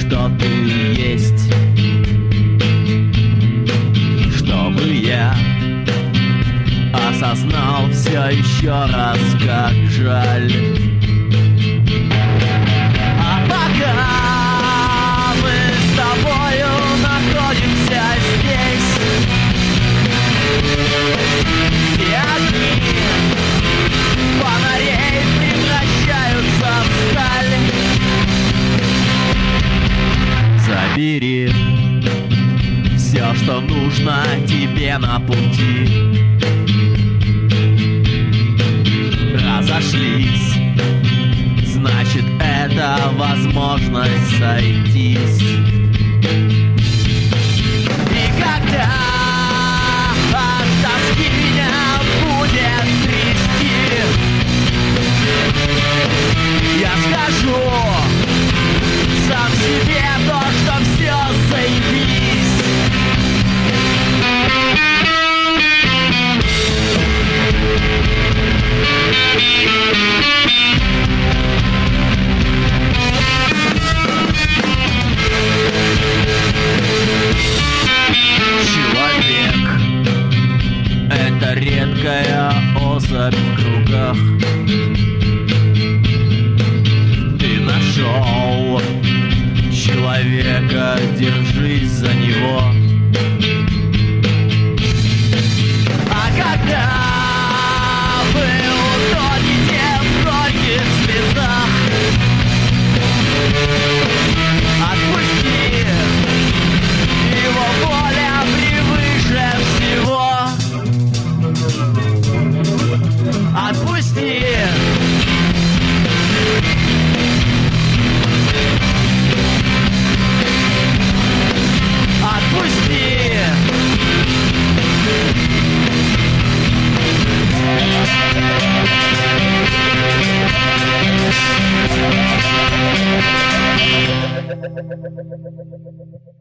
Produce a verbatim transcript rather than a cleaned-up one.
что ты есть, чтобы я осознал все еще раз, как жаль. А пока мы с тобою находимся здесь, все огни фонарей превращаются в сталь. Забери все, что нужно тебе на пути. Разошлись, значит, это возможность сойтись. И когда от тоски меня будет трясти, я скажу сам себе то, что все заебись. Человек — это редкая особь в кругах. Ты нашел человека, держись за него. А когда вы утонете в горьких слезах, отпусти, его воля превыше всего. Отпусти. Отпусти. Thank you.